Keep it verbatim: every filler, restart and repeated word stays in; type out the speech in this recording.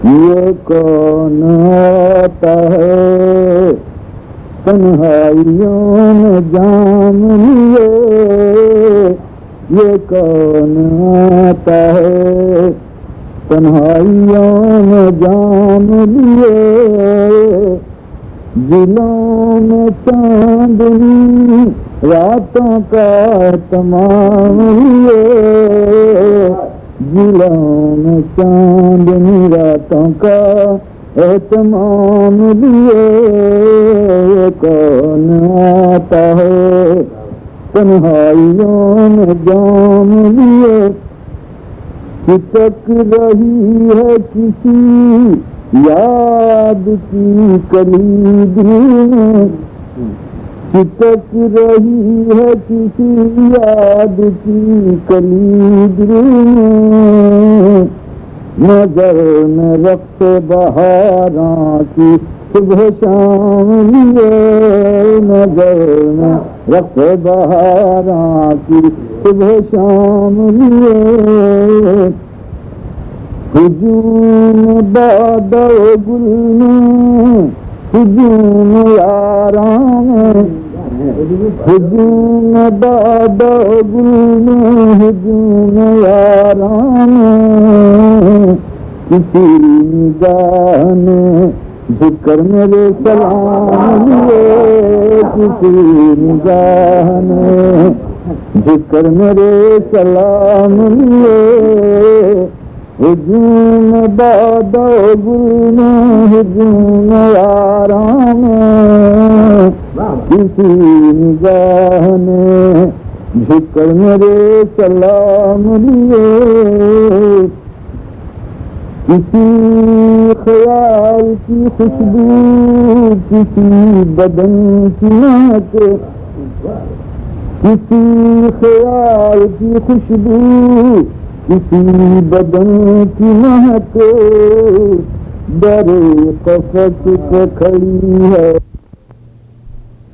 یہ کون آتا ہے تنہائیوں میں جام لیے، یہ کون آتا ہے تنہائیوں میں جام لیے، دلوں میں چاندنی راتوں کا تمام لیے، دلوں میں چاندنی راتوں کا اہتمام لیے، یہ کون آتا ہے تنہائیوں میں جام لیے، کھٹک رہی ہے کسی یاد کی کلید میں، کھٹک رہی ہے کسی یاد کی کلید میں، نظر میں رقص بہاراں کی صبح شام لیے، نظر میں رقص بہاراں کی صبح شام لیے، ہجوم باد و گل میں ہجوم یاراں میں، ہجوم باد و گل میں ہجوم یاراں میں، کسی نگاہ نے ذکر میرے سلام لیے، کسی نگاہ نے ذکر میرے سلام لیے، ہجوم باد و گل میں ہجوم یاراں میں، کسی نگاہ نے ذکر میرے سلام لیے، کسی خیال کی خوشبو کسی بدن کی مہک، کسی خیال کی خوشبو کسی بدن کی مہک، در قفس پہ کھڑی ہے